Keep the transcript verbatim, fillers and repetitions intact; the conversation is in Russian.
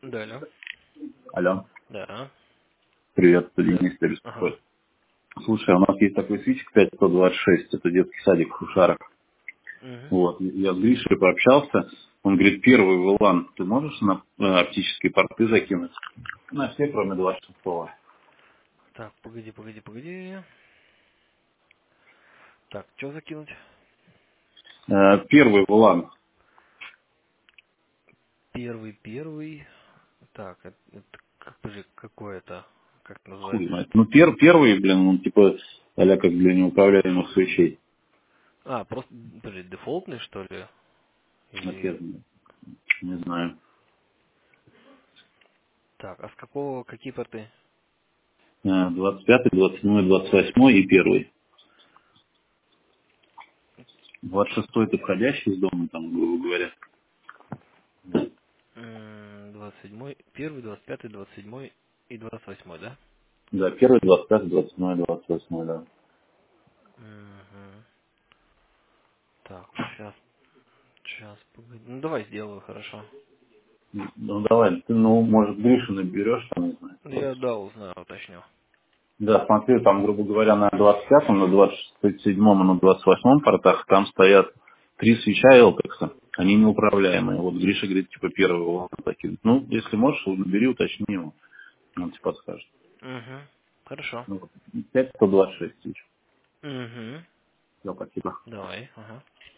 Да, алло. Алло, Да. привет, это Да. Денис тебя Ага. беспокоит. Слушай, у нас есть такой свитчик пять сто двадцать шесть, это детский садик в Хушарах. Угу. Вот, я с Гришей пообщался, он говорит, первый вылан, ты можешь на э, оптические порты закинуть? На все, кроме двадцать шестого. Так, погоди, погоди, погоди. Так, что закинуть? Э, первый вылан, Первый, первый. Так, это, это как, подожди, какой это? Как это хуй называется? знает. Ну, пер, первый, блин, он типа, а как для неуправляемых свечей. А, просто, подожди, дефолтный, что ли? Вот я Или... не знаю. Так, а с какого, какие порты? Э, двадцать пятый, двадцать седьмой, двадцать восьмой и первый. двадцать шестой это входящий из дома, там, грубо говоря. М, двадцать седьмой, первый, двадцать пятый, двадцать седьмой и двадцать восьмой, да? Да, первый, двадцать пятый, двадцать седьмой, двадцать восьмой, да. Угу. Так, сейчас, сейчас, погоди. Ну, давай сделаю, хорошо. Ну давай, ты, ну, может, Гришу наберешь, там, не знаю. Я, да, узнаю, уточню. Да, смотри, там, грубо говоря, на двадцать пятом, на двадцать седьмом и на двадцать восьмом портах там стоят три свеча Элтекса. Они неуправляемые. Вот Гриша говорит, типа, первый его закинуть. Ну, если можешь, набери, уточни его. Он тебе подскажет. Угу. Хорошо. Ну, пять сто двадцать шесть свеч. Угу. Все, спасибо. Давай, ага.